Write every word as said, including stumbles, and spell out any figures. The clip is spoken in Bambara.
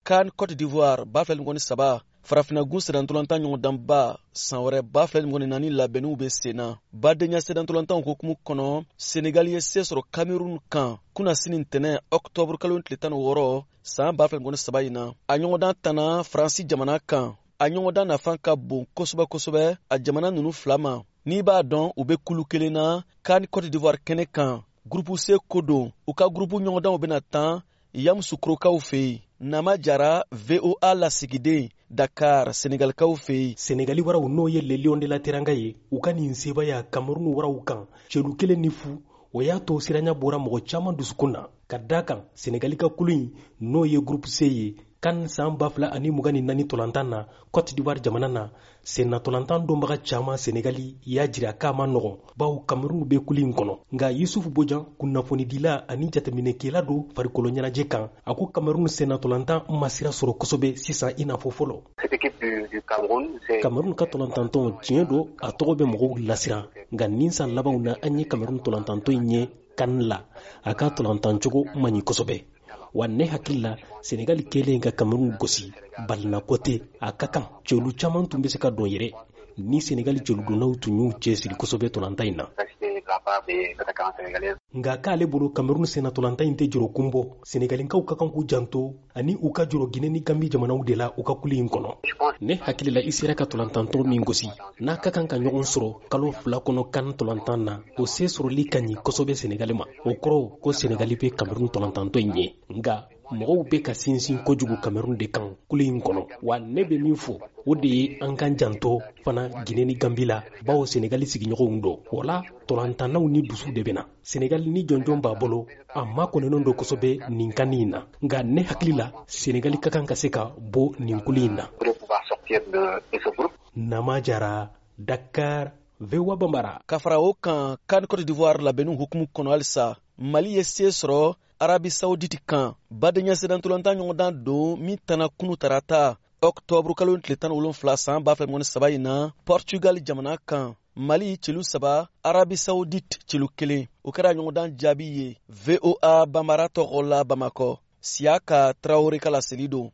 kan Côte d'Ivoire ba fila ngoni saba farafina gun sedantolantan ɲɔgɔn danba san wɛrɛ ba fila ngoni naani labɛnniw bɛ senna badenya sedantolantan hukumu kɔnɔ Senegal ye se sɔrɔ Cameroun kan kuna sini ntɛnɛ octobre kalo tile tan ni wɔɔrɔ san ba fila ngoni saba in na a ɲɔgɔndan tanna Faransi jamana kan a ɲɔgɔndan nafan ka bon kosɛbɛ kosɛbɛ a jamana ninnu fila ma n'i b'a dɔn u bɛ kulu kelen na kan Côte d'Ivoire kɛnɛ kan gurupu C ko don u ka gurupu ɲɔgɔndanw bɛna tan Yamoussoukrokaw fɛ yen Nama Jara V O A lasigiden Dakar Senegalikaw fɛ yen Senegali waraw n'o ye le Lion de la Teranga ye u ka nin sebaya Cameroun waraw kan celu kelen ni fu o y'a to siranya bɔra mɔgɔ caman dusukun na ka da kan Senegali ka kulu in n'o ye groupe C ye kan san ba fila ani mugan ni naani tolantan na Côte d'Ivoire jamana na senna tolantan donbaga caman Senegali y'a jira k'a ma nɔgɔn bawo Cameroun bɛ kulu in kɔnɔ nka Yusuf Bojan kunnafonidila ani jateminɛkɛla do farikolo ɲɛnajɛ kan a ko Cameroun senna tolantan ma sira sɔrɔ kosɛbɛ sisan i n'a fɔ fɔlɔ Cameroun ka tolantantɔn tiɲɛ do a tɔgɔ bɛ mɔgɔw lasiran nka nin san labanw na an ye Cameroun tolantantɔn in ye kan la a ka tolantancogo man ɲi kosɛbɛ wa ne hakili la Senegal kelen ka Cameroun gosi balina kote a ka kan cɛlu caman tun bɛ se ka dɔn yɛrɛ ni Senegal cɛludonnaw tun y'u cɛsiri kosɛbɛ tolantan in na nka k'ale bolo Cameroun senna tolantan in tɛ jɔrɔ kun bɔ Senegalikaw ka kan k'u janto ani u ka jɔrɔ Guinée ni Gambie jamanaw de la u ka kulu in kɔnɔ ne hakili la i sera ka tolantantɔ min gosi n'a ka kan ka ɲɔgɔn sɔrɔ kalo fila kɔnɔ kan tolantan na o se sɔrɔli ka ɲi kosɛbɛ Senegal ma o kɔrɔ ko Senegal bɛ Cameroun tolantantɔ in ye nka mɔgɔw bɛ ka sinsin kojugu Cameroun de kan kulu in kɔnɔ wa ne bɛ min fɔ o de ye an kan janto fana Guinée ni Gambie la bawo Senegal sigiɲɔgɔnw do o la tolantannaw ni dusu de bɛna Senegal ni jɔnjɔn b'a bolo a ma kɔnɛnen do kosɛbɛ nin kan in na nka ne hakili la Senegal ka kan ka se ka bɔ nin kulu in na Nama Jara Dakar V O A Bambara ka fara o kan kan Côte d'Ivoire labɛnniw hukumu kɔnɔ halisa Mali ye se sɔrɔ Arabi Saoudite kan badenya sedantolantan ɲɔgɔndan don min tana kunu tarata octobre kalo tile tan ni wolonfila san ba fila ngoni saba in na Portugal jamana kan Mali celu saba Arabi Saoudite celu kelen o kɛra ɲɔgɔndan jaabi ye V O A Bambara tɔgɔ la Bamakɔ Siaka Traoré ka laseli don